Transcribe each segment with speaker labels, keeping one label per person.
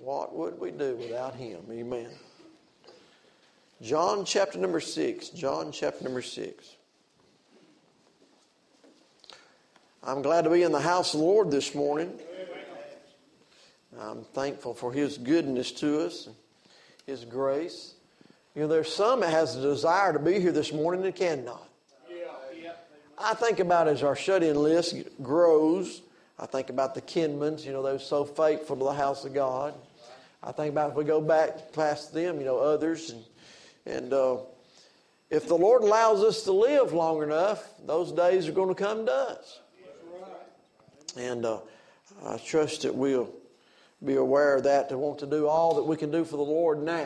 Speaker 1: What would we do without Him? Amen. John chapter number 6. John chapter number 6. I'm glad to be in the house of the Lord this morning. I'm thankful for His goodness to us, His grace. You know, there's some that has a desire to be here this morning that cannot. I think about as our shut-in list grows, I think about the Kinmans, you know, those so faithful to the house of God. I think about if we go back past them, you know, others. And if the Lord allows us to live long enough, those days are going to come to us. And I trust that we'll be aware of that, to want to do all that we can do for the Lord now.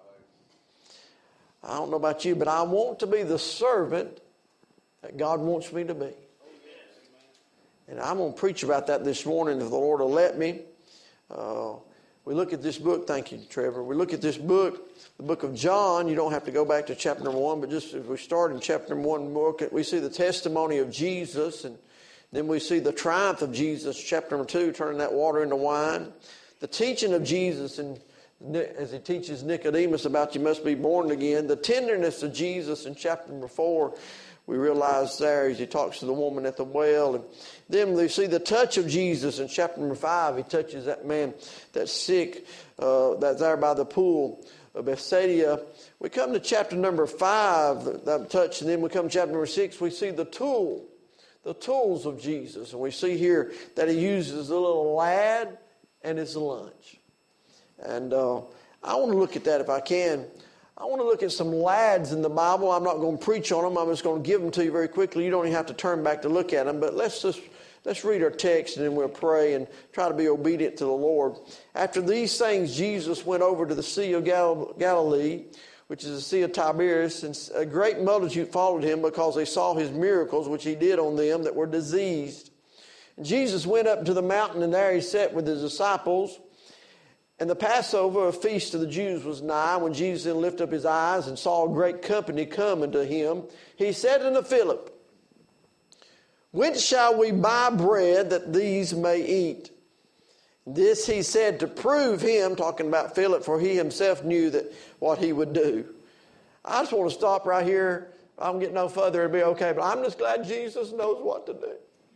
Speaker 1: I don't know about you, but I want to be the servant that God wants me to be. And I'm going to preach about that this morning if the Lord will let me. We look at this book. Thank you, Trevor. We look at this book, the book of John. You don't have to go back to chapter number 1, but just if we start in chapter number 1, we see the testimony of Jesus, and then we see the triumph of Jesus. Chapter number 2, turning that water into wine. The teaching of Jesus, and as He teaches Nicodemus about you must be born again. The tenderness of Jesus in chapter number 4, we realize there as He talks to the woman at the well. And then we see the touch of Jesus in chapter number 5. He touches that man that's sick, that's there by the pool of Bethsaida. We come to chapter number 5, that touch, and then we come to chapter number 6. We see the tools of Jesus. And we see here that He uses a little lad and his lunch. And I want to look at that if I can. I want to look at some lads in the Bible. I'm not going to preach on them. I'm just going to give them to you very quickly. You don't even have to turn back to look at them. But let's read our text, and then we'll pray and try to be obedient to the Lord. After these things, Jesus went over to the Sea of Galilee, which is the Sea of Tiberias, and a great multitude followed Him because they saw His miracles, which He did on them that were diseased. And Jesus went up to the mountain, and there He sat with His disciples. And the Passover, a feast of the Jews, was nigh. When Jesus then lifted up His eyes and saw a great company coming to Him, He said unto Philip, Whence shall we buy bread that these may eat? This He said to prove Him, talking about Philip, for He Himself knew that what He would do. I just want to stop right here. If I don't get no further, it'll be okay. But I'm just glad Jesus knows what to do.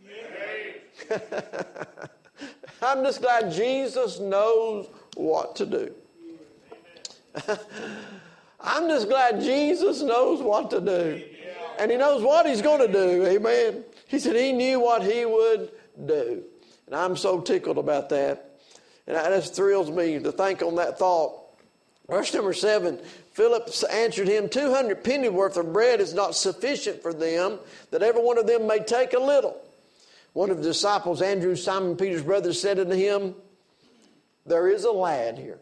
Speaker 1: I'm just glad Jesus knows what to do. I'm just glad Jesus knows what to do. And He knows what He's going to do. Amen. He said He knew what He would do. And I'm so tickled about that. And that just thrills me to think on that thought. Verse number 7, Philip answered Him, 200 pennyworth of bread is not sufficient for them, that every one of them may take a little. One of the disciples, Andrew, Simon Peter's brother, said unto Him, There is a lad here.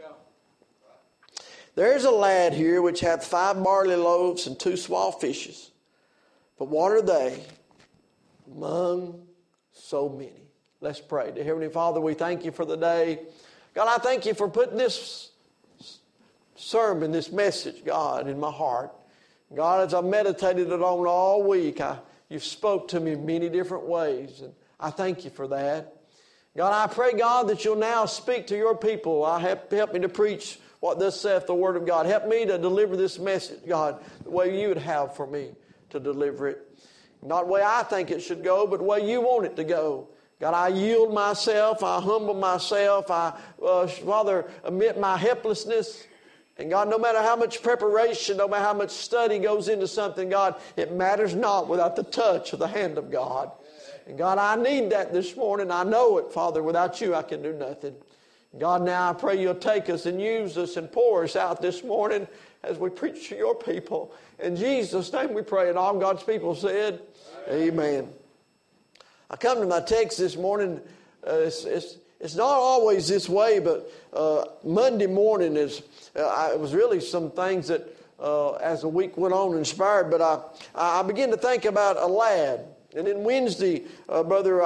Speaker 1: There is a lad here which hath 5 barley loaves and 2 small fishes. But what are they among so many? Let's pray. Dear Heavenly Father, we thank You for the day. God, I thank You for putting this sermon, this message, God, in my heart. God, as I meditated it on all week, You've spoke to me in many different ways, and I thank You for that. God, I pray, God, that You'll now speak to Your people. Help me to preach what thus saith the Word of God. Help me to deliver this message, God, the way You would have for me to deliver it. Not the way I think it should go, but the way You want it to go. God, I yield myself. I humble myself. I, Father, admit my helplessness. And God, no matter how much preparation, no matter how much study goes into something, God, it matters not without the touch of the hand of God. And God, I need that this morning. I know it, Father. Without You, I can do nothing. God, now I pray You'll take us and use us and pour us out this morning as we preach to Your people. In Jesus' name we pray. And all God's people said, Amen. I come to my text this morning. It's not always this way, but Monday morning it was really some things that as the week went on inspired. But I began to think about a lad. And then Wednesday, Brother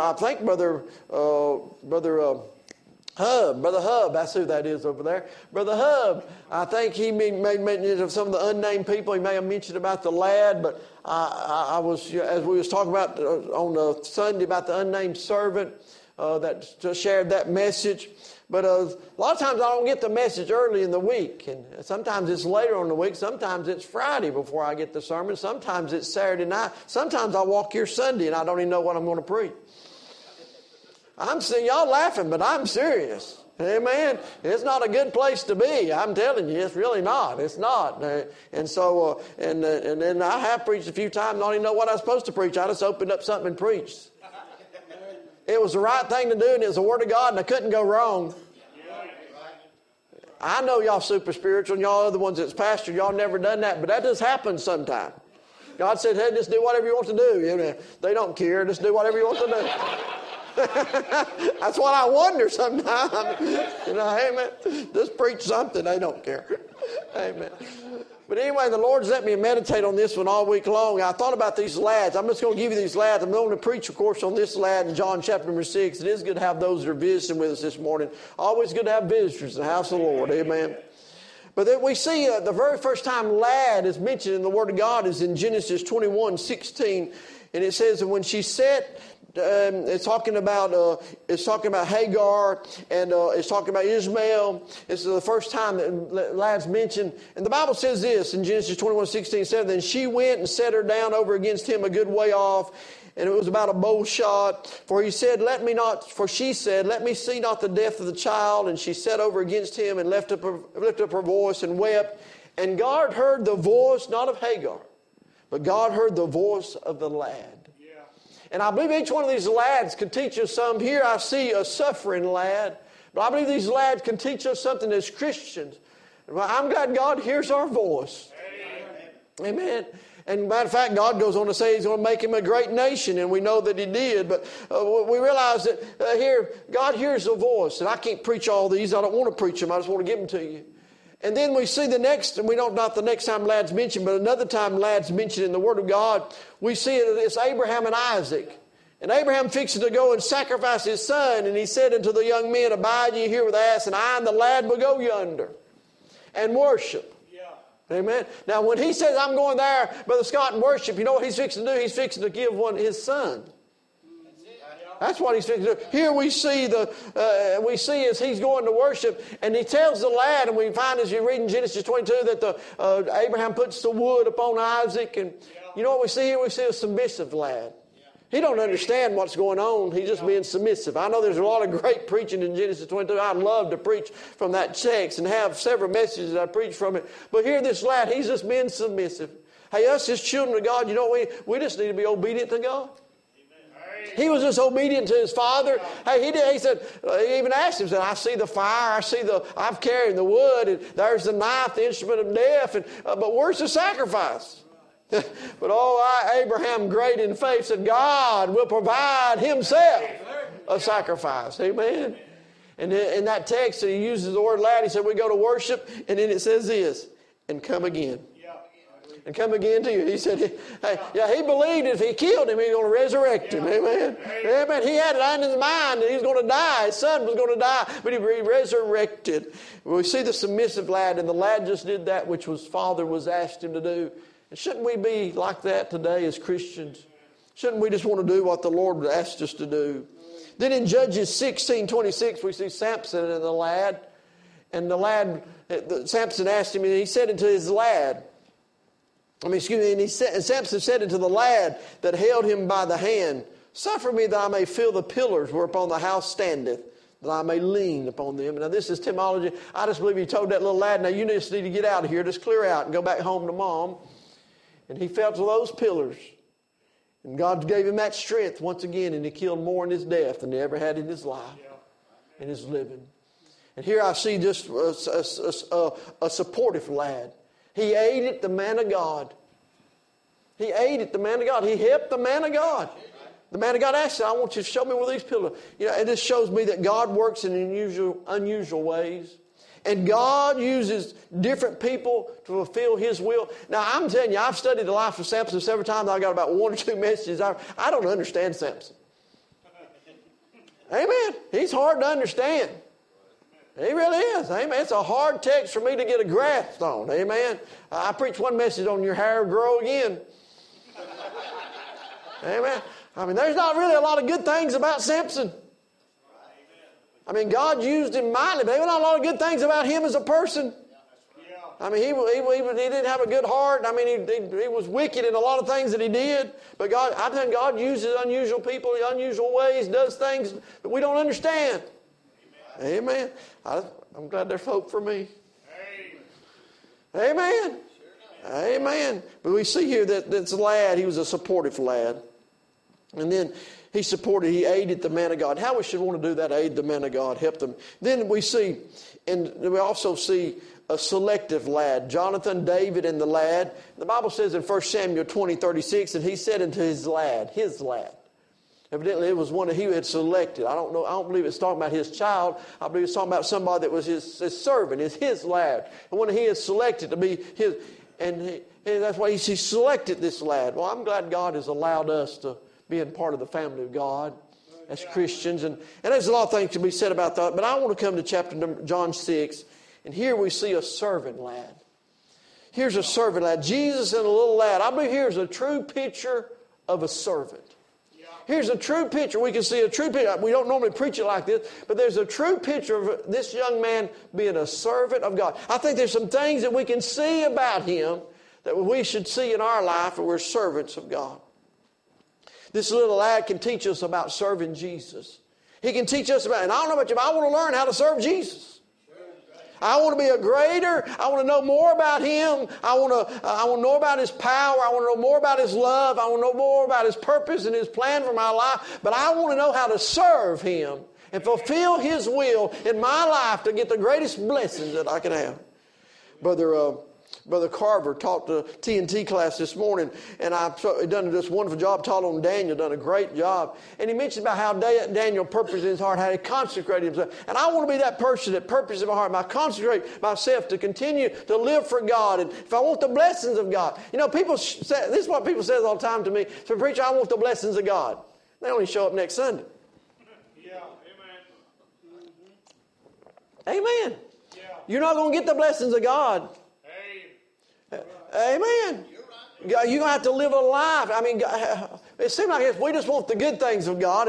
Speaker 1: Hub, that's who that is over there. Brother Hub, I think he made mention of some of the unnamed people. He may have mentioned about the lad, but I was, as we was talking about on Sunday about the unnamed servant, that shared that message. But a lot of times I don't get the message early in the week. And sometimes it's later on in the week. Sometimes it's Friday before I get the sermon. Sometimes it's Saturday night. Sometimes I walk here Sunday and I don't even know what I'm going to preach. I'm seeing y'all laughing, but I'm serious. Amen. It's not a good place to be. I'm telling you, it's really not. It's not. And so, and then I have preached a few times. I don't even know what I was supposed to preach. I just opened up something and preached. It was the right thing to do, and it was the Word of God, and I couldn't go wrong. I know y'all super spiritual, and y'all are the ones that's pastored. Y'all never done that, but that does happen sometime. God said, hey, just do whatever you want to do. You know, they don't care. Just do whatever you want to do. That's what I wonder sometimes. You know, amen. Just preach something. They don't care. Amen. But anyway, the Lord's let me meditate on this one all week long. I thought about these lads. I'm just going to give you these lads. I'm going to preach, of course, on this lad in John chapter number 6. It is good to have those that are visiting with us this morning. Always good to have visitors in the house of the Lord. Amen. But then we see the very first time lad is mentioned in the Word of God is in Genesis 21:16. And it says that when she sat, it's talking about Hagar, and it's talking about Ishmael. This is the first time that lad's mentioned. And the Bible says this in Genesis 21:16, said, then she went and set her down over against him a good way off, and it was about a bow shot. For she said, let me see not the death of the child. And she sat over against him and lifted up her voice and wept. And God heard the voice, not of Hagar, but God heard the voice of the lad. And I believe each one of these lads can teach us some. Here I see a suffering lad. But I believe these lads can teach us something as Christians. I'm glad God hears our voice. Amen. Amen. And matter of fact, God goes on to say He's going to make him a great nation. And we know that He did. But we realize that here, God hears the voice. And I can't preach all these. I don't want to preach them. I just want to give them to you. And then we see the next, and we don't not the next time lad's mentioned, but another time lad's mentioned in the Word of God. We see it's Abraham and Isaac. And Abraham fixed to go and sacrifice his son. And he said unto the young men, abide ye here with the ass, and I and the lad will go yonder and worship. Yeah. Amen. Now when he says, I'm going there, Brother Scott, and worship, you know what he's fixing to do? He's fixing to give one his son. That's what he's fixing to do. Here we see as he's going to worship, and he tells the lad, and we find as you read in Genesis 22 that Abraham puts the wood upon Isaac, and you know what we see here? We see a submissive lad. He don't understand what's going on. He's just being submissive. I know there's a lot of great preaching in Genesis 22. I'd love to preach from that text and have several messages I preach from it. But here this lad, he's just being submissive. Hey, us as children of God, you know, we just need to be obedient to God. He was just obedient to his father. Hey, he said, he even asked him, said, I see the fire, I've carried the wood, and there's the knife, the instrument of death, but where's the sacrifice? But Abraham, great in faith, said, God will provide Himself a sacrifice. Amen. And in that text, he uses the word lad. He said, we go to worship, and then it says this, and come again. And come again to you. He said, he believed if he killed him, he was going to resurrect him. Amen. Amen. He had it in his mind that he was going to die. His son was going to die, but he resurrected. We see the submissive lad, and the lad just did that which his father was asked him to do. And shouldn't we be like that today as Christians? Shouldn't we just want to do what the Lord asked us to do? Then in Judges 16:26, we see Samson and the lad. And Samson asked him, and he said unto his lad, and Samson said unto the lad that held him by the hand, suffer me that I may feel the pillars whereupon the house standeth, that I may lean upon them. Now this is etymology. I just believe he told that little lad, now you just need to get out of here, just clear out and go back home to mom. And he fell to those pillars. And God gave him that strength once again, and he killed more in his death than he ever had in his life, in his living. And here I see just a supportive lad. He aided the man of God. He aided the man of God. He helped the man of God. The man of God asked him, I want you to show me where these pillars are. You know, it just shows me that God works in unusual ways. And God uses different people to fulfill His will. Now, I'm telling you, I've studied the life of Samson several times. I've got about one or two messages. I don't understand Samson. Amen. He's hard to understand. He really is. Amen. It's a hard text for me to get a grasp on. Amen. I preached one message on your hair grow again. Amen. I mean, there's not really a lot of good things about Samson. I mean, God used him mightily, but there were not a lot of good things about him as a person. I mean, he didn't have a good heart. I mean, he was wicked in a lot of things that he did. But I think God uses unusual people in unusual ways, does things that we don't understand. Amen. I'm glad there's hope for me. Amen. Amen. But we see here that this lad, he was a supportive lad. And then he aided the man of God. How we should want to do that, aid the man of God, help them. Then we see, and we also see a selective lad. Jonathan, David, and the lad. The Bible says in 1 Samuel 20:36, and he said unto his lad. Evidently it was one that he had selected. I don't believe it's talking about his child. I believe it's talking about somebody that was his servant, his lad. And one he had selected to be his, and that's why he selected this lad. Well, I'm glad God has allowed us to be a part of the family of God as Christians. And there's a lot of things to be said about that. But I want to come to John 6. And here we see a servant lad. Here's a servant lad. Jesus and a little lad. I believe here's a true picture of a servant. Here's a true picture. We can see a true picture. We don't normally preach it like this, but there's a true picture of this young man being a servant of God. I think there's some things that we can see about him that we should see in our life, and we're servants of God. This little lad can teach us about serving Jesus. He can teach us about, and I don't know about you, but I want to learn how to serve Jesus. I want to be a greater. I want to know more about Him. I want to know about His power. I want to know more about His love. I want to know more about His purpose and His plan for my life. But I want to know how to serve Him and fulfill His will in my life to get the greatest blessings that I can have. Brother Carver taught the TNT class this morning, and I've done this wonderful job, taught on Daniel, done a great job. And he mentioned about how Daniel purposed in his heart, how he consecrated himself. And I want to be that person that purposes in my heart. I consecrate myself to continue to live for God. And if I want the blessings of God. You know, people say, this is what people say all the time to me. So, preacher, I want the blessings of God. They only show up next Sunday.
Speaker 2: Yeah,
Speaker 1: amen. Amen. Yeah. You're not going to get the blessings of God. Amen. You're going to have to live a life. I mean, it seems like we just want the good things of God,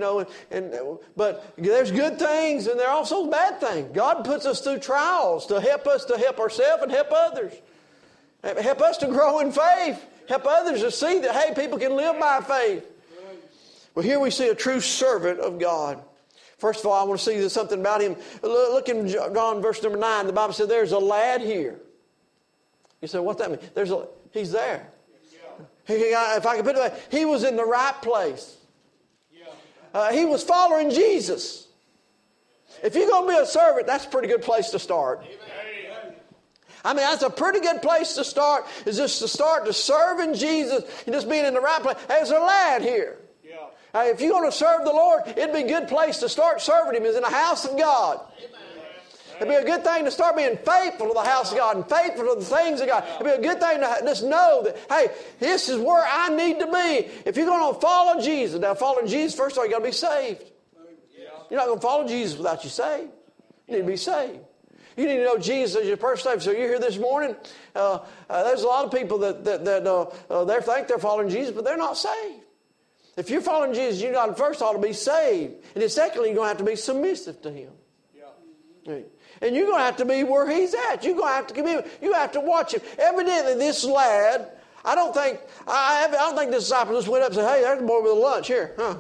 Speaker 1: but there's good things and there are also bad things. God puts us through trials to help ourselves and help others. Help us to grow in faith. Help others to see that, hey, people can live by faith. Well, here we see a true servant of God. First of all, I want to see there's something about him. Look in John verse number 9. The Bible said there's a lad here. You say, what's that mean? He's there. Yeah. If I can put it away, he was in the right place. Yeah. He was following Jesus. If you're going to be a servant, that's a pretty good place to start. Amen. I mean, that's a pretty good place to start, is just to start to serving Jesus and just being in the right place. There's a lad here. Yeah. If you're going to serve the Lord, it'd be a good place to start serving Him is in the house of God. Amen. It'd be a good thing to start being faithful to the house of God and faithful to the things of God. It'd be a good thing to just know that, hey, this is where I need to be. If you're going to follow Jesus, now following Jesus, first of all, you got to be saved. You're not going to follow Jesus without you saved. You need to be saved. You need to know Jesus as your personal Savior. So you're here this morning. There's a lot of people that they think they're following Jesus, but they're not saved. If you're following Jesus, you got to first of all to be saved, and then secondly, you're going to have to be submissive to Him. Yeah. And you're going to have to be where He's at. You're going to have to commit. You have to watch Him. Evidently, this lad, I don't think the disciples just went up and said, "Hey, there's a boy with a lunch here, huh?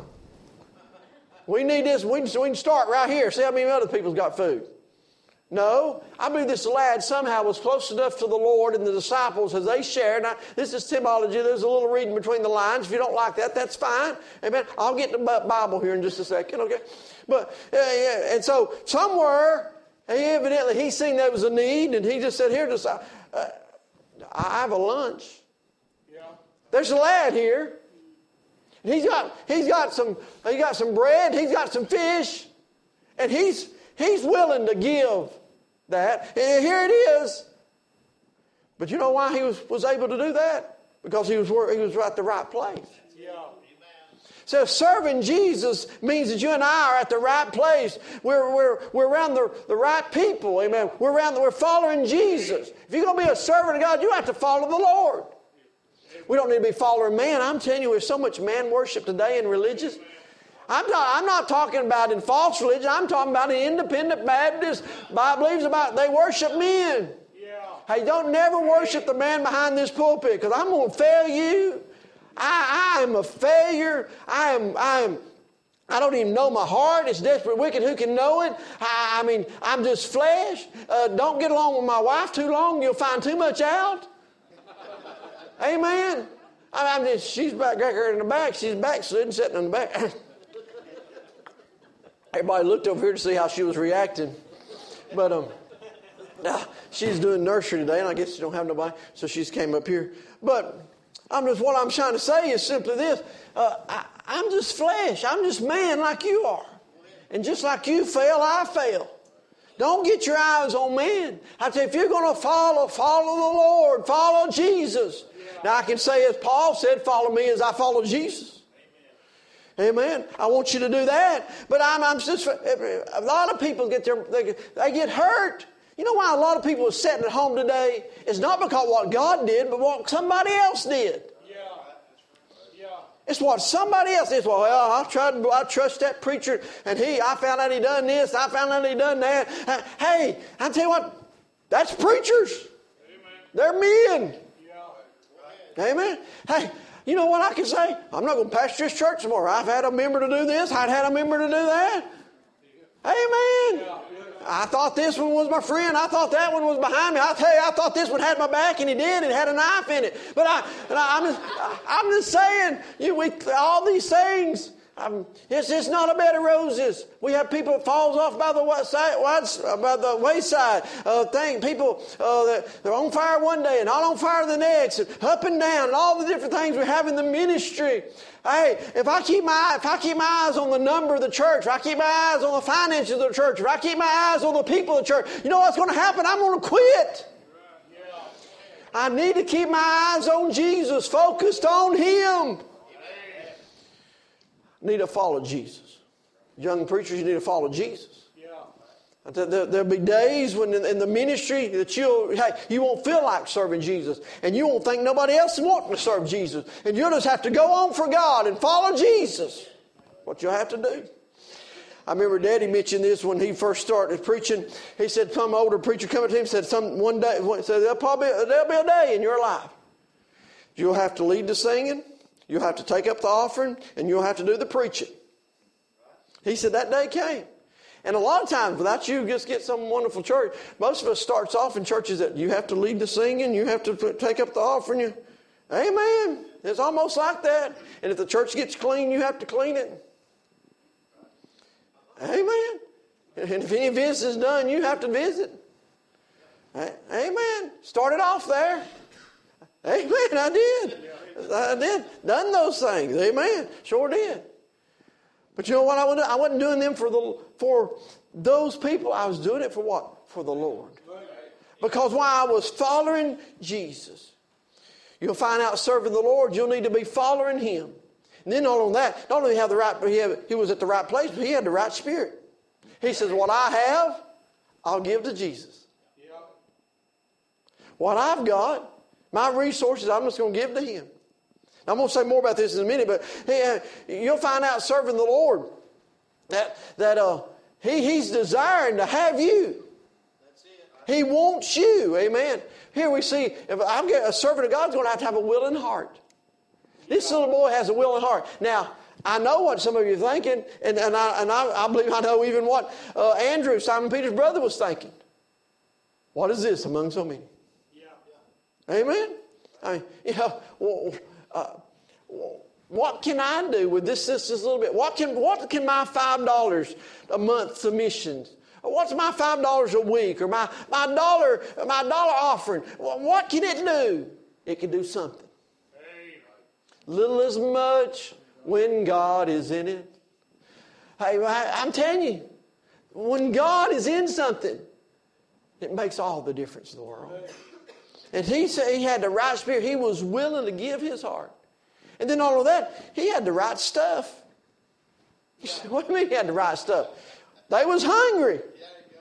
Speaker 1: We need this. We can start right here. See how many other people's got food." No, I believe this lad somehow was close enough to the Lord and the disciples as they shared. Now, this is typology. There's a little reading between the lines. If you don't like that, that's fine. Amen. I'll get the Bible here in just a second, okay? But and so somewhere, he seen there was a need, and he just said, "Here, I have a lunch." Yeah. There's a lad here. He's got some bread. He's got some fish, and he's willing to give that. And here it is. But you know why he was able to do that? Because he was at the right place. Yeah. So serving Jesus means that you and I are at the right place. We're around the right people. Amen. We're following Jesus. If you're going to be a servant of God, you have to follow the Lord. We don't need to be following man. I'm telling you, there's so much man worship today in religious. I'm not talking about in false religion. I'm talking about in independent Baptist. Bible believes about they worship men. Hey, don't never worship the man behind this pulpit, because I'm going to fail you. I am a failure. I don't even know my heart. It's desperate wicked. Who can know it? I mean, I'm just flesh. Don't get along with my wife too long. You'll find too much out. Amen. She's back there in the back. She's backslidden, sitting in the back. Everybody looked over here to see how she was reacting. But she's doing nursery today, and I guess she don't have nobody, so she's came up here. But what I'm trying to say is simply this. I'm just flesh. I'm just man like you are. And just like you fail, I fail. Don't get your eyes on man. I tell you, if you're going to follow the Lord. Follow Jesus. Now I can say, as Paul said, follow me as I follow Jesus. Amen. I want you to do that. But I'm just, a lot of people they get hurt. You know why a lot of people are sitting at home today? It's not because what God did, but what somebody else did. It's what somebody else did. Well, I trust that preacher, and I found out he done this, I found out he done that. Hey, I tell you what, that's preachers. Amen. They're men. Yeah. Amen. Hey, you know what I can say? I'm not going to pastor this church anymore. I've had a member to do this. I've had a member to do that. Amen. Yeah. I thought this one was my friend. I thought that one was behind me. I tell you, I thought this one had my back, and he did. It had a knife in it. But I'm just saying, all these things. It's not a bed of roses. We have people that falls off by the wayside. People they're on fire one day and not on fire the next, and up and down, and all the different things we have in the ministry. Hey, if I keep my eyes on the number of the church, if I keep my eyes on the finances of the church, if I keep my eyes on the people of the church, you know what's going to happen? I'm going to quit. I need to keep my eyes on Jesus, focused on Him. Need to follow Jesus. Young preachers, you need to follow Jesus. Yeah. There'll be days when in the ministry that you won't feel like serving Jesus, and you won't think nobody else is wanting to serve Jesus, and you'll just have to go on for God and follow Jesus. What you'll have to do. I remember Daddy mentioned this when he first started preaching. He said some older preacher coming to him said one day there'll be a day in your life you'll have to lead the singing. You'll have to take up the offering, and you'll have to do the preaching. He said that day came. And a lot of times, without you just get some wonderful church, most of us starts off in churches that you have to lead the singing, you have to take up the offering. Amen. It's almost like that. And if the church gets clean, you have to clean it. Amen. And if any business is done, you have to visit. Amen. Started off there. Amen. I did. Done those things. Amen. Sure did. But you know what? I wasn't doing them for those people. I was doing it for what? For the Lord. Because while I was following Jesus, you'll find out serving the Lord, you'll need to be following Him. And then not only have the right, he was at the right place, but he had the right spirit. He says, what I have, I'll give to Jesus. What I've got, my resources, I'm just going to give to Him. I'm going to say more about this in a minute, but you'll find out serving the Lord that He's desiring to have you. He wants you. Amen. Here we see, if I'm a servant of God's going to have a willing heart. This little boy has a willing heart. Now, I know what some of you are thinking, and I believe I know even what Andrew, Simon Peter's brother, was thinking. What is this among so many? Yeah. Amen. I mean, what can I do with this just a little bit? What can my $5 a month to missions? What's my $5 a week, or my dollar offering? What can it do? It can do something. Little as much when God is in it. Hey, I'm telling you, when God is in something, it makes all the difference in the world. And he said he had the right spirit. He was willing to give his heart. And then all of that, he had the right stuff. You say, what do you mean he had the right stuff? They was hungry.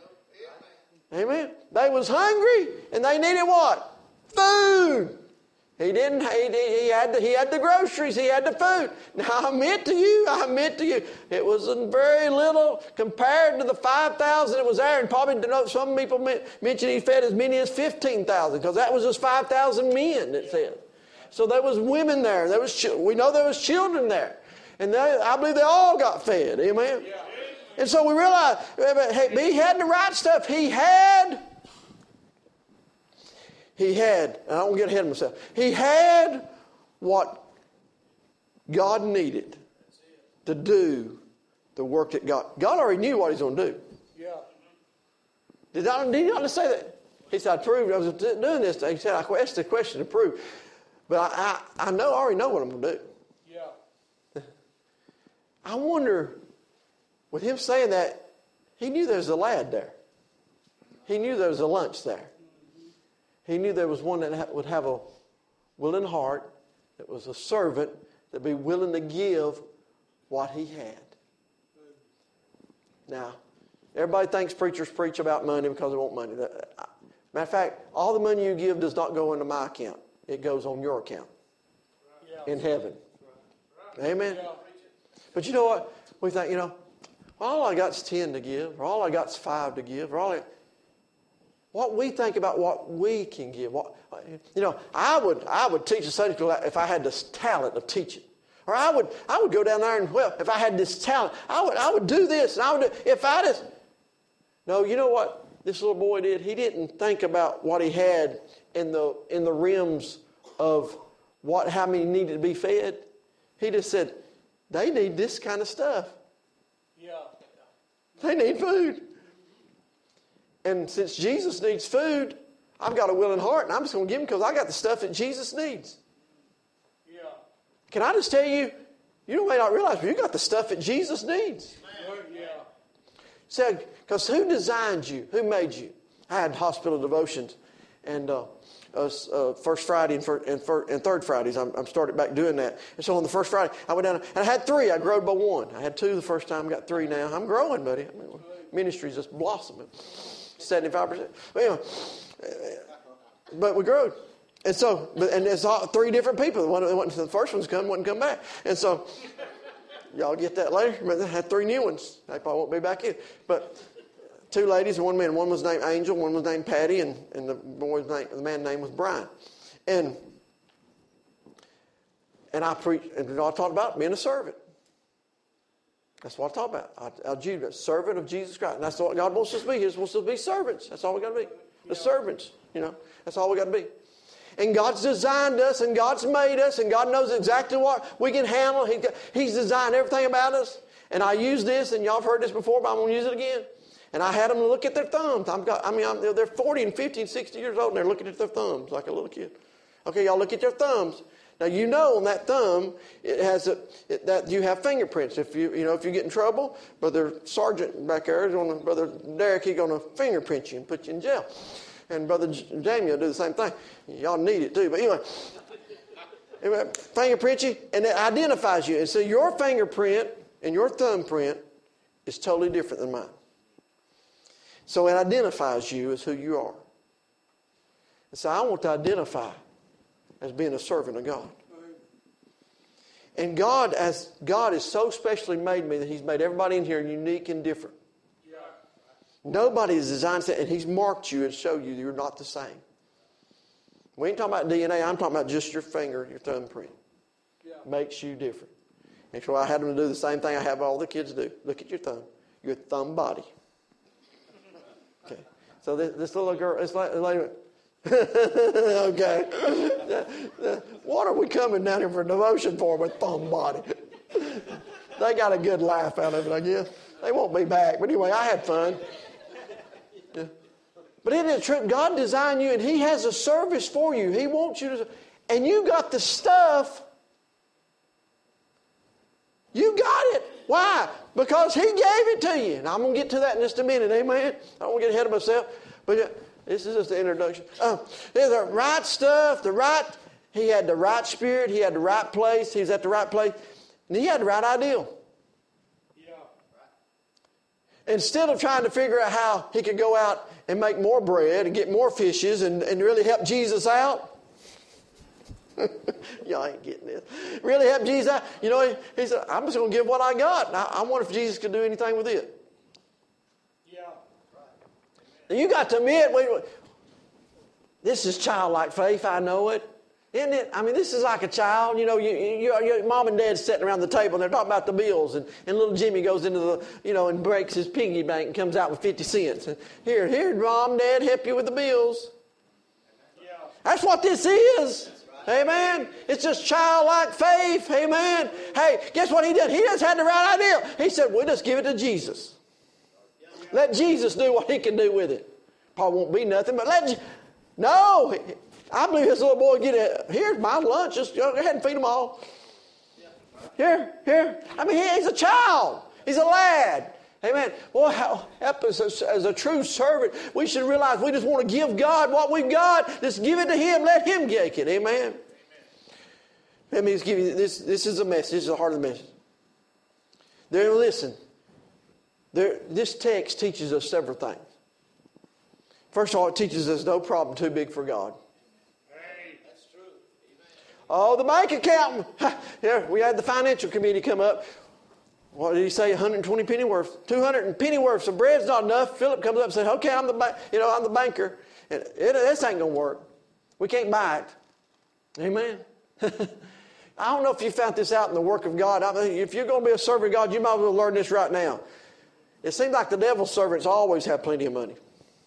Speaker 1: Amen. They was hungry, and they needed what? Food. He didn't. He had the groceries. He had the food. Now I admit to you, it was very little compared to the 5,000 that was there. And probably some people mentioned he fed as many as 15,000 because that was just 5,000 men. It said. So there was women there. We know there was children there, and I believe they all got fed. Amen. Yeah. And so we realized he had the right stuff. He had. And I don't get ahead of myself. He had what God needed to do the work that God already knew what He's going to do. Yeah. Did he not say that? He said, I was doing this. He said, I asked the question to prove. But I already know what I'm going to do. Yeah. I wonder, with him saying that, he knew there was a lad there. He knew there was a lunch there. He knew there was one that would have a willing heart, that was a servant, that would be willing to give what he had. Now, everybody thinks preachers preach about money because they want money. Matter of fact, all the money you give does not go into my account. It goes on your account in heaven. Amen? But you know what? We think, all I got is 10 to give, or all I got is 5 to give, or what we think about what we can give. I would teach a Sunday school if I had this talent of teaching. Or I would go down there and, if I had this talent, I would do this. And I would do, if I just... No, you know what this little boy did? He didn't think about what he had in the realms of how many needed to be fed. He just said, they need this kind of stuff. Yeah. They need food. And since Jesus needs food, I've got a willing heart, and I'm just going to give him because I got the stuff that Jesus needs. Yeah. Can I just tell you, you may not realize, but you got the stuff that Jesus needs. Yeah. So, because who designed you? Who made you? I had hospital devotions, and first Friday and third Fridays, I'm started back doing that. And so on the first Friday, I went down, and I had 3. I growed by 1. I had 2 the first time, got 3 now. I'm growing, buddy. Ministry's just blossoming. 75%. But anyway, but we grew. And so, and it's all 3 different people. The first one's wouldn't come back. And so, y'all get that later. But I had 3 new ones. They probably won't be back in. But 2 ladies and 1 man. One was named Angel, one was named Patty, and the man's name was Brian. And I preached, and I talked about being a servant. That's what I talk about. Judah, servant of Jesus Christ. And that's what God wants us to be. He wants us to be servants. That's all we got to be. The servants, That's all we got to be. And God's designed us, and God's made us, and God knows exactly what we can handle. He's designed everything about us. And I use this, and y'all have heard this before, but I'm going to use it again. And I had them look at their thumbs. They're 40 and 50 and 60 years old, and they're looking at their thumbs like a little kid. Okay, y'all look at your thumbs. Now, on that thumb, it has that you have fingerprints. If you get in trouble, Brother Sergeant back there, Brother Derek, he's going to fingerprint you and put you in jail. And Brother Jamie will do the same thing. Y'all need it too. But anyway, fingerprint you, and it identifies you. And so your fingerprint and your thumbprint is totally different than mine. So it identifies you as who you are. And so I want to identify as being a servant of God. And God has so specially made me that He's made everybody in here unique and different. Nobody is designed to, and He's marked you and showed you you're not the same. We ain't talking about DNA. I'm talking about just your finger, your thumbprint. Makes you different. And so I had them to do the same thing I have all the kids do. Look at your thumb. Your thumb body. Okay. So this little girl, it's like okay. What are we coming down here for devotion for with thumb body? They got a good laugh out of it, I guess. They won't be back. But anyway, I had fun. Yeah. But it is true. God designed you, and He has a service for you. He wants you to, and you got the stuff. You got it. Why? Because He gave it to you. And I'm going to get to that in just a minute. Amen. I don't want to get ahead of myself. But this is just the introduction. There's the right stuff, he had the right spirit, he had the right place, he was at the right place, and he had the right ideal. Yeah. Instead of trying to figure out how he could go out and make more bread and get more fishes and really help Jesus out, Y'all ain't getting this. Really help Jesus out. You know, he said, I'm just going to give what I got. I wonder if Jesus could do anything with it.
Speaker 2: Yeah.
Speaker 1: Now you got to admit, this is childlike faith. I know it. Isn't it? I mean, this is like a child. You know, your mom and dad sitting around the table and they're talking about the bills, and little Jimmy goes into the, and breaks his piggy bank and comes out with 50 cents. And here, mom, dad, help you with the bills.
Speaker 2: Yeah.
Speaker 1: That's what this is. Amen. It's just childlike faith. Amen. Hey, guess what he did? He just had the right idea. He said, we'll just give it to Jesus. Let Jesus do what he can do with it. Probably won't be nothing, but no. I believe this little boy get it. Here's my lunch. Just go ahead and feed them all. Here. I mean, he's a child. He's a lad. Amen. Boy, how help us as a true servant. We should realize we just want to give God what we've got. Just give it to Him. Let Him take it. Amen. Let me just give you this. This is a message. This is the heart of the message. Listen. This text teaches us several things. First of all, it teaches us no problem too big for God.
Speaker 2: That's true.
Speaker 1: Oh, the bank account. Yeah, we had the financial committee come up. What did he say? 120 pennyworth, 200 pennyworths of bread's not enough. Philip comes up and says, "Okay, I'm the banker. And this ain't gonna work. We can't buy it." Amen. I don't know if you found this out in the work of God. I mean, if you're going to be a servant of God, you might as well learn this right now. It seems like the devil's servants always have plenty of money.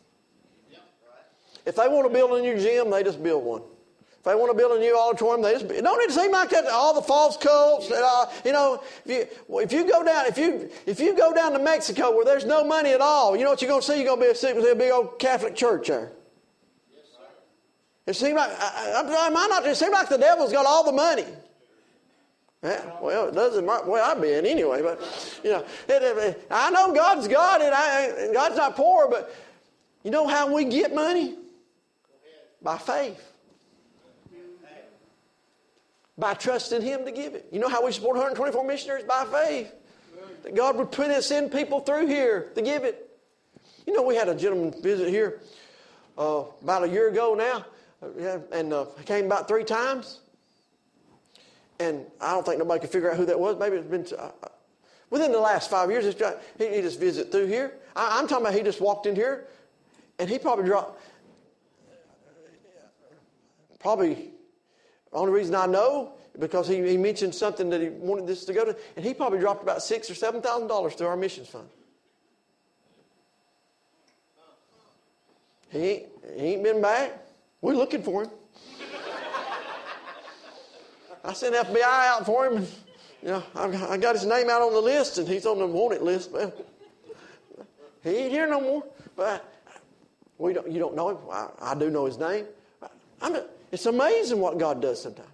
Speaker 1: If they want to build a new gym, they just build one. If they want to build a new auditorium, they just build. Don't it seem like that? All the false cults, if you go down to Mexico where there's no money at all, you know what you're going to see? You're going to see a big old Catholic church there.
Speaker 2: Yes, sir.
Speaker 1: It seems like it seems like the devil's got all the money. Yeah, well, it doesn't where I've been anyway, but I know God's got it. God's not poor, but you know how we get money? By faith. By trusting Him to give it. You know how we support 124 missionaries? By faith. That God would put us in people through here to give it. You know, we had a gentleman visit here about a year ago now, and came about 3 times. And I don't think nobody could figure out who that was. Maybe it's been within the last 5 years. He just visited through here. I'm talking about he just walked in here, and he probably dropped. Probably the only reason I know because he mentioned something that he wanted this to go to, and he probably dropped about $6,000 or $7,000 to our missions fund. He ain't been back. We're looking for him. I sent FBI out for him, and I got his name out on the list, and he's on the wanted list. Well, he ain't here no more. But you don't know him. I do know his name. It's amazing what God does sometimes.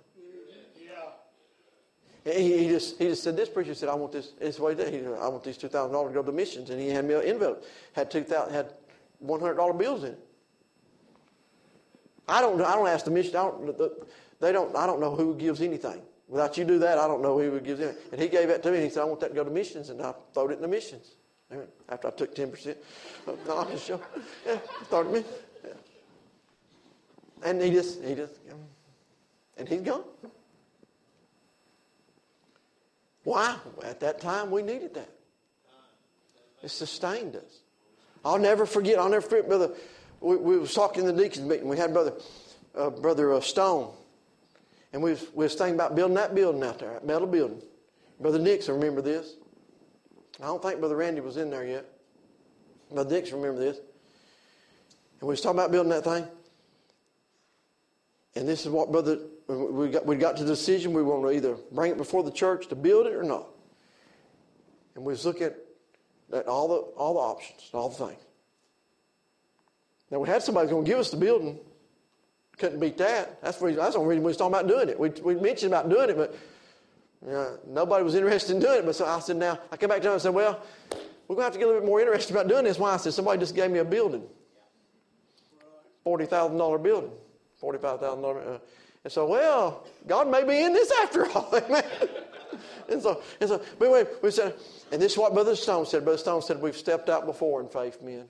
Speaker 1: Yeah. He just said, this preacher said, I want this. It's what he did. I want these $2,000 to go to missions, and he handed me an envelope. Had $100 bills in it. I don't ask the mission. I don't know who gives anything. Without you do that, I don't know who gives anything. And he gave that to me, and he said, I want that to go to missions, and I throwed it in the missions. After I took 10%. No, I'm just joking. Yeah, throw it in me. Yeah. And he just, and he's gone. Why? At that time, we needed that. It sustained us. I'll never forget, brother. We was talking in the deacons meeting. We had brother Stone. And we was thinking about building that building out there, that metal building. Brother Nix, remember this? I don't think Brother Randy was in there yet. Brother Nix, remember this? And we was talking about building that thing. And this is what, brother, we got to the decision we want to either bring it before the church to build it or not. And we was looking at all the options, all the things. Now we had somebody going to give us the building. Couldn't beat that. That's the only reason we was talking about doing it. We mentioned about doing it, but nobody was interested in doing it. But so I said, now, I came back to him and said, well, we're going to have to get a little bit more interested about doing this. Why? I said, somebody just gave me a building. $40,000 building. $45,000. And so, well, God may be in this after all. Amen. And so we said, and this is what Brother Stone said. Brother Stone said, we've stepped out before in faith, men.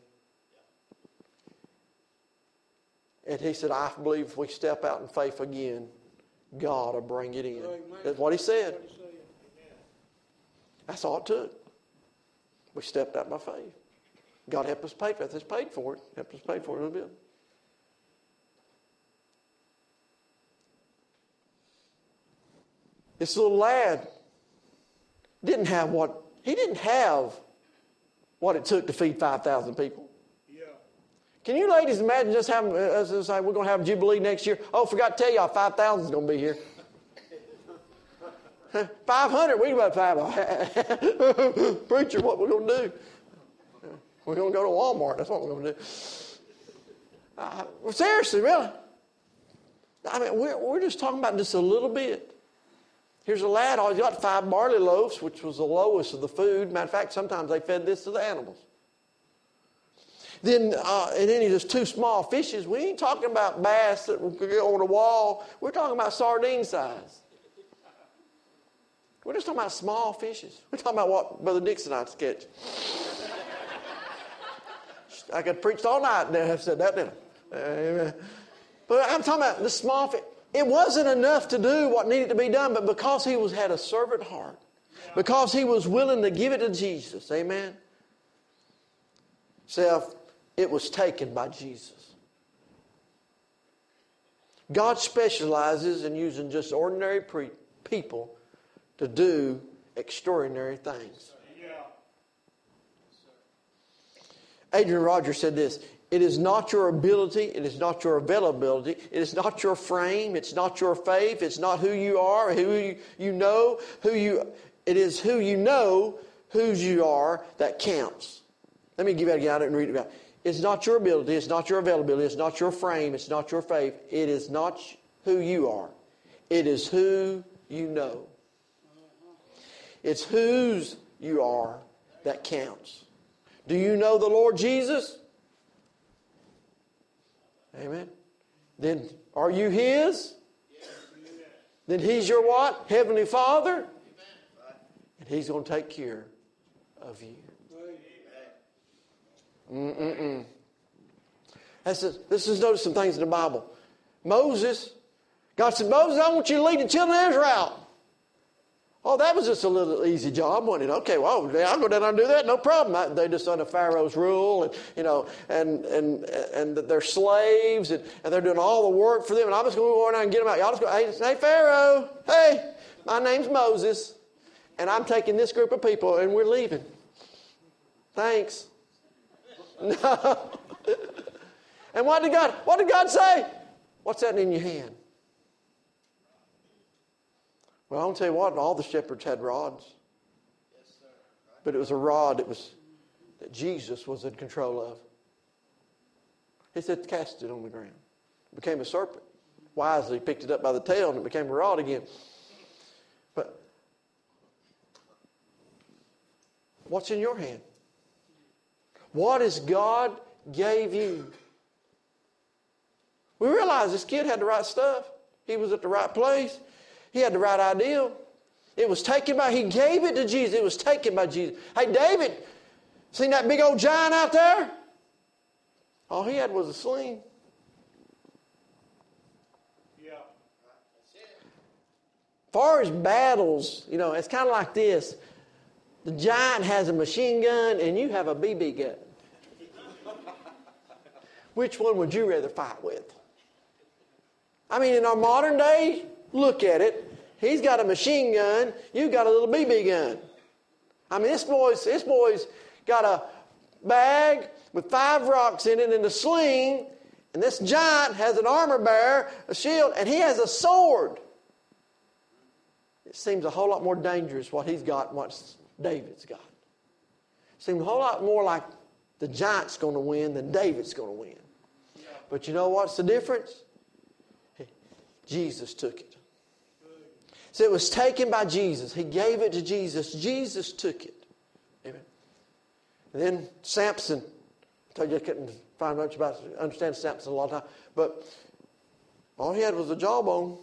Speaker 1: And he said, I believe if we step out in faith again, God will bring it in.
Speaker 2: Amen.
Speaker 1: That's what he said.
Speaker 2: What he said.
Speaker 1: That's all it took. We stepped out by faith. God helped us pay for it. It's paid for it. Helped us pay for it a little bit. This little lad didn't have what it took to feed 5,000 people.
Speaker 2: Yeah.
Speaker 1: Can you ladies imagine just having us say we're going to have a Jubilee next year? Oh, forgot to tell y'all, 5,000 is going to be here. 500, we about 500. Preacher, what we're going to do? We're going to go to Walmart. That's what we're going to do. Seriously, really. I mean, we're just talking about just a little bit. Here's a lad, all he got 5 barley loaves, which was the lowest of the food. Matter of fact, sometimes they fed this to the animals. And then he just 2 small fishes. We ain't talking about bass that could go on the wall. We're talking about sardine size. We're just talking about small fishes. We're talking about what Brother Dixon and I sketch. I could preach all night and have said that, didn't I? Amen. But I'm talking about the small fish. It wasn't enough to do what needed to be done, but because he had a servant heart, because he was willing to give it to Jesus, amen. It was taken by Jesus. God specializes in using just ordinary people to do extraordinary things. Adrian Rogers said this: it is not your ability, it is not your availability, it is not your frame, it's not your faith, it's not who you are, it is who you know, whose you are, that counts. Let me give that again, I didn't read it about. It's not your ability, it's not your availability, it's not your frame, it's not your faith, it is not who you are. It is who you know. It's whose you are that counts. Do you know the Lord Jesus? Amen. Then are you His? Then He's your what? Heavenly Father? And He's going to take care of you. This is notice some things in the Bible. Moses, God said, Moses, I want you to lead the children of Israel. Oh, that was just a little easy job, wasn't it? Okay, well, I'll go down and do that, no problem. They just under Pharaoh's rule, and they're slaves, and they're doing all the work for them. And I'm just going to go around and get them out. Y'all just go, hey, Pharaoh, hey, my name's Moses, and I'm taking this group of people, and we're leaving. Thanks. No. And what did God say? What's that in your hand? Well, I'll tell you what, all the shepherds had rods. Yes, sir. But it was a rod that Jesus was in control of. He said, cast it on the ground. It became a serpent. Wisely picked it up by the tail and it became a rod again. But what's in your hand? What has God gave you? We realize this kid had the right stuff. He was at the right place. He had the right idea. It was taken by, he gave it to Jesus. It was taken by Jesus. Hey, David, seen that big old giant out there? All he had was a sling.
Speaker 2: Yeah.
Speaker 1: As far as battles, it's kind of like this. The giant has a machine gun and you have a BB gun. Which one would you rather fight with? I mean, in our modern day, look at it. He's got a machine gun. You've got a little BB gun. I mean, this boy's got a bag with 5 rocks in it and a sling. And this giant has an armor bearer, a shield, and he has a sword. It seems a whole lot more dangerous what he's got than what David's got. It seems a whole lot more like the giant's going to win than David's going to win. But you know what's the difference? Jesus took it. So it was taken by Jesus. He gave it to Jesus. Jesus took it. Amen. And then Samson. I told you I couldn't find much about it. Understand Samson a lot of time. But all he had was a jawbone.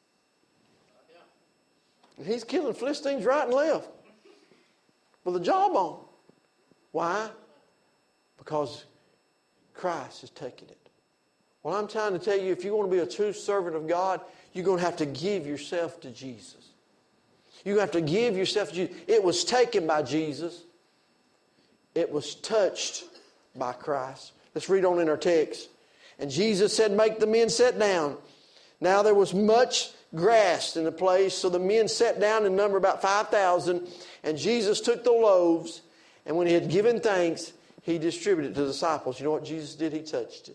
Speaker 1: And he's killing Philistines right and left with a jawbone. Why? Because Christ has taken it. Well, I'm trying to tell you, if you want to be a true servant of God, you're going to have to give yourself to Jesus. You have to give yourself to Jesus. It was taken by Jesus. It was touched by Christ. Let's read on in our text. And Jesus said, make the men sit down. Now there was much grass in the place, so the men sat down in number about 5,000. And Jesus took the loaves, and when he had given thanks, he distributed it to the disciples. You know what Jesus did? He touched it.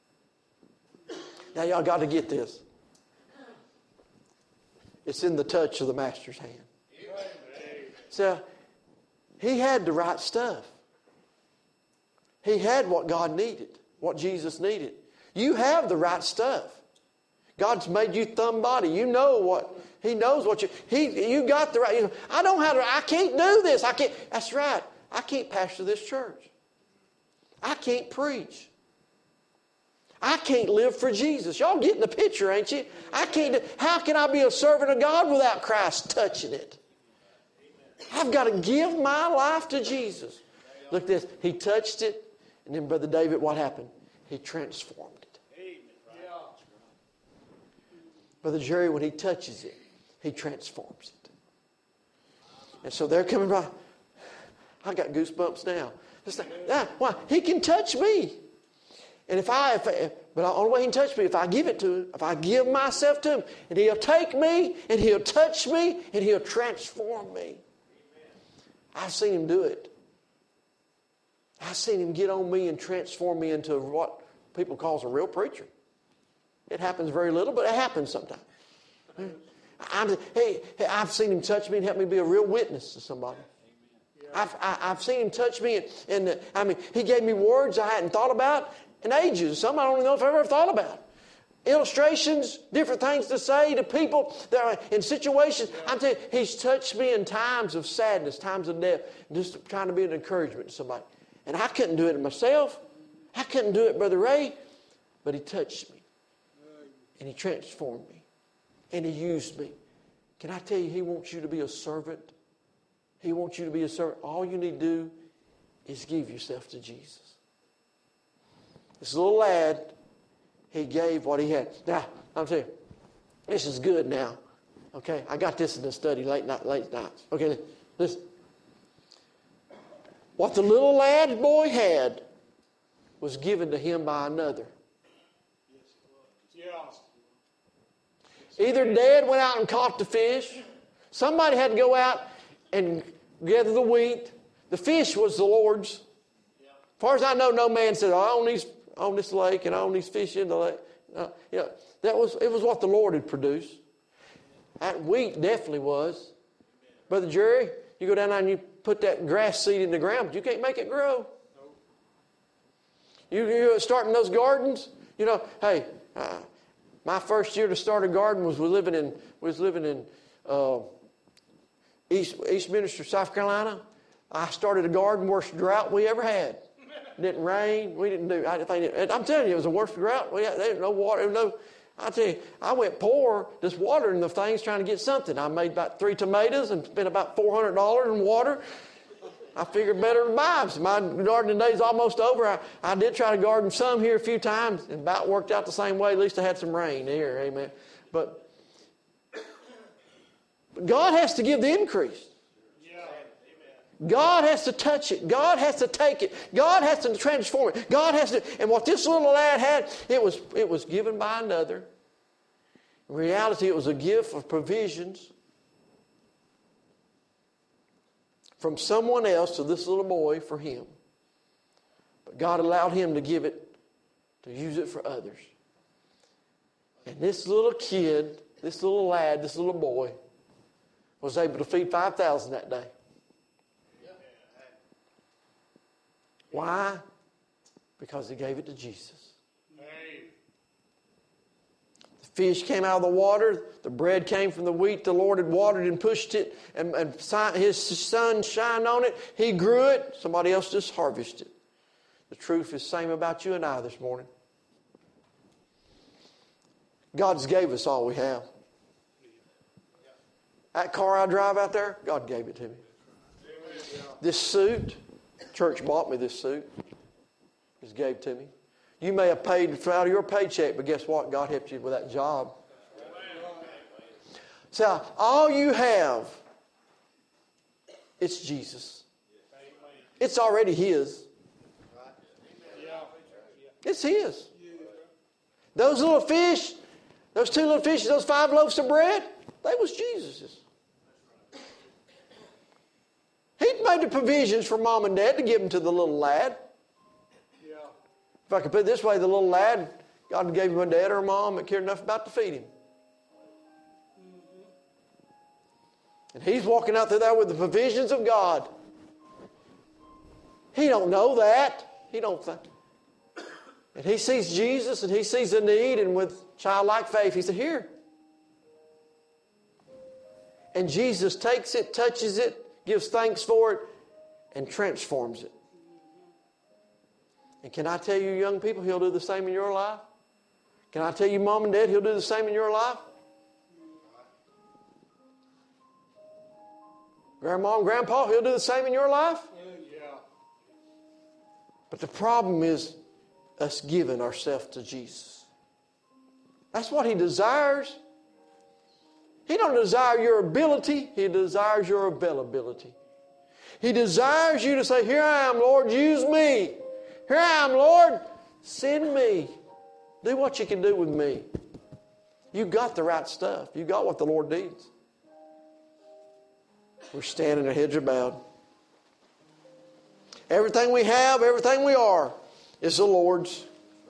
Speaker 1: Now y'all got to get this. It's in the touch of the Master's hand. So he had the right stuff. He had what God needed, what Jesus needed. You have the right stuff. God's made you thumb body. You know what He knows what you got the right. You know, I can't do this. I can't. That's right. I can't pastor this church. I can't preach. I can't live for Jesus. Y'all getting the picture, ain't you? I can't. How can I be a servant of God without Christ touching it? I've got to give my life to Jesus. Look at this. He touched it, and then Brother David, what happened? He transformed it. Brother Jerry, when he touches it, he transforms it. And so they're coming by. I got goosebumps now. Why? He can touch me. And but the only way he can touch me, if I give it to him, if I give myself to him, and he'll take me, and he'll touch me, and he'll transform me. I've seen him do it. I've seen him get on me and transform me into what people call a real preacher. It happens very little, but it happens sometimes. I've seen him touch me and help me be a real witness to somebody. I've seen him touch me, and he gave me words I hadn't thought about in ages. Some I don't even know if I've ever thought about. Illustrations, different things to say to people that are in situations. I'm telling you, he's touched me in times of sadness, times of death, just trying to be an encouragement to somebody. And I couldn't do it myself. I couldn't do it, Brother Ray. But he touched me. And he transformed me. And he used me. Can I tell you, he wants you to be a servant? He wants you to be a servant. All you need to do is give yourself to Jesus. This little lad, he gave what he had. Now, I'm telling you, this is good now. Okay, I got this in the study late nights. Okay, listen. What the little lad boy had was given to him by another. Either Dad went out and caught the fish. Somebody had to go out and gather the wheat. The fish was the Lord's. As far as I know, no man said, I own this lake and I own these fish in the lake. It was what the Lord had produced. That wheat definitely was. Brother Jerry, you go down there and you put that grass seed in the ground, but you can't make it grow. You're starting those gardens. Hey, my first year to start a garden was living in Eastminster, South Carolina. I started a garden, worst drought we ever had. It didn't rain. We didn't do anything. I'm telling you, it was the worst drought. There was no water. I tell you, I went poor just watering the things trying to get something. I made about 3 tomatoes and spent about $400 in water. I figured better than buy them. My gardening day's almost over. I did try to garden some here a few times, and about worked out the same way. At least I had some rain here, amen. But God has to give the increase. God has to touch it. God has to take it. God has to transform it. God has to. And what this little lad had, it was given by another. In reality, it was a gift of provisions from someone else to this little boy for him. But God allowed him to give it, to use it for others. And this little kid, this little lad, this little boy was able to feed 5,000 that day. Why? Because he gave it to Jesus. The fish came out of the water. The bread came from the wheat. The Lord had watered and pushed it, and his sun shined on it. He grew it. Somebody else just harvested it. The truth is the same about you and I this morning. God's gave us all we have. That car I drive out there, God gave it to me. This suit, church bought me this suit. Just gave to me. You may have paid out of your paycheck, but guess what? God helped you with that job. So all you have, it's Jesus. It's already His. It's His. Those little fish, those 2 little fishes, those 5 loaves of bread, they was Jesus's. He'd made the provisions for mom and dad to give them to the little lad. If I could put it this way, the little lad, God gave him a dad or a mom that cared enough about to feed him. And he's walking out through there with the provisions of God. He don't know that. He don't think. And he sees Jesus and he sees the need, and with childlike faith, he said, here. And Jesus takes it, touches it, gives thanks for it, and transforms it. And can I tell you, young people, He'll do the same in your life? Can I tell you, mom and dad, He'll do the same in your life? Grandma and grandpa, He'll do the same in your life? But the problem is us giving ourselves to Jesus. That's what He desires. He don't desire your ability. He desires your availability. He desires you to say, here I am, Lord, use me. Here I am, Lord, send me. Do what you can do with me. You got the right stuff. You got what the Lord needs. We're standing, our heads are bowed. Everything we have, everything we are, is the Lord's.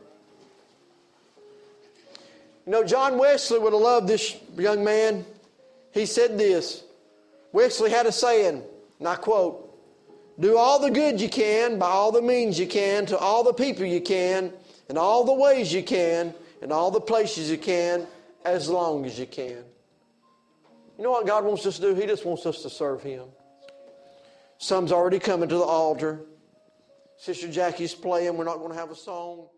Speaker 1: You know, John Wesley would have loved this young man. He said this. Wesley had a saying, and I quote, do all the good you can by all the means you can to all the people you can in all the ways you can in all the places you can as long as you can. You know what God wants us to do? He just wants us to serve Him. Some's already coming to the altar. Sister Jackie's playing. We're not going to have a song.